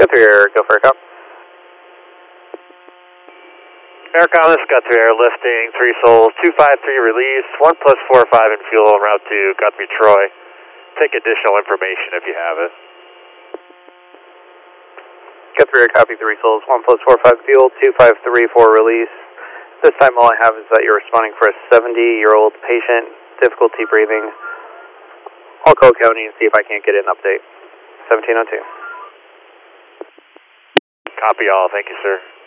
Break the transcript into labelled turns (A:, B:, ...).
A: Guthrie Air, go for a cop.
B: Aircom, this is Guthrie Air, lifting 3 souls, 253 release, 1 plus 45 in fuel en route to Guthrie, Troy. Take additional information if you have it.
A: Guthrie Air, copy 3 souls, 1 plus 45 fuel, 253 for release. This time all I have is that you're responding for a 70-year-old patient, difficulty breathing. I'll call County and see if I can't get an update. 1702.
B: Copy all, thank you, sir.